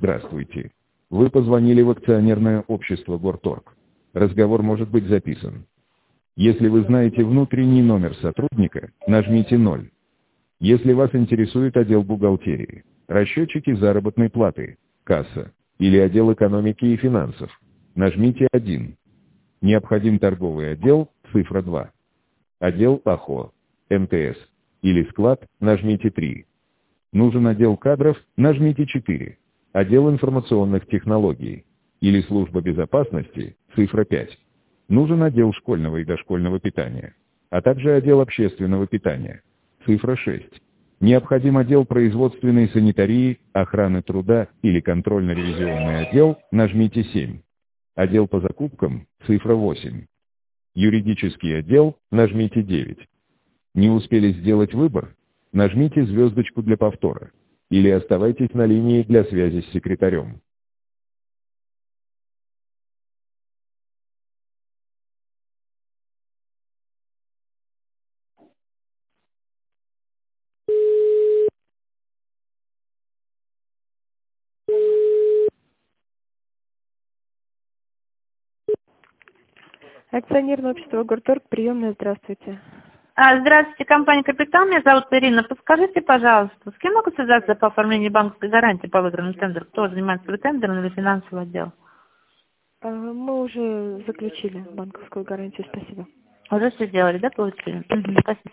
Здравствуйте. Вы позвонили в акционерное общество Горторг. Разговор может быть записан. Если вы знаете внутренний номер сотрудника, нажмите 0. Если вас интересует отдел бухгалтерии, расчетчики заработной платы, касса или отдел экономики и финансов, нажмите 1. Необходим торговый отдел, цифра 2. Отдел АХО, МТС или склад, нажмите 3. Нужен отдел кадров, нажмите 4. Отдел информационных технологий или служба безопасности, цифра 5. Нужен отдел школьного и дошкольного питания, а также отдел общественного питания, цифра 6. Необходим отдел производственной санитарии, охраны труда или контрольно-ревизионный отдел, нажмите 7. Отдел по закупкам, цифра 8. Юридический отдел, нажмите 9. Не успели сделать выбор? Нажмите звездочку для повтора. Или оставайтесь на линии для связи с секретарем. Акционерное общество Горторг, приемная, здравствуйте. Здравствуйте, компания «Капитал». Меня зовут Ирина. Подскажите, пожалуйста, с кем могу связаться по оформлению банковской гарантии по выигранному тендеру? Кто занимается тендером или финансовый отдел? Мы уже заключили банковскую гарантию, спасибо. Уже все сделали, да, получили? Спасибо.